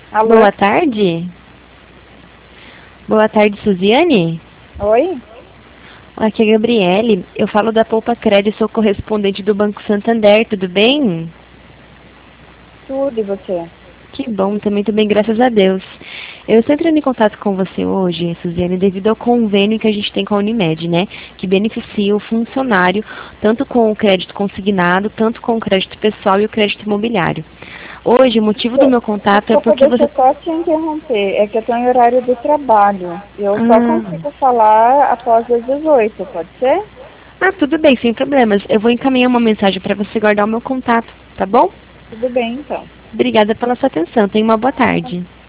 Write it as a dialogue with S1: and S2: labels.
S1: Alô?
S2: Boa tarde. Boa tarde, Suziane.
S1: Oi?
S2: Aqui é a Gabriele. Eu falo da Poupa Crédito, sou correspondente do Banco Santander, tudo bem?
S1: Tudo, e você?
S2: Que bom, também tudo bem, graças a Deus. Eu estou entrando em contato com você hoje, Suziane, devido ao convênio que a gente tem com a Unimed, né? Que beneficia o funcionário tanto com o crédito consignado, tanto com o crédito pessoal e o crédito imobiliário. Hoje, o motivo do meu contato é
S1: Desculpa,
S2: porque
S1: deixa
S2: você...
S1: eu só te interromper. É que eu estou em horário do trabalho. Eu só
S2: Ah,
S1: consigo falar após as 18, pode ser?
S2: tudo bem, sem problemas. Eu vou encaminhar uma mensagem para você guardar o meu contato, tá bom?
S1: Tudo bem, então.
S2: Obrigada pela sua atenção. Tenha uma boa tarde.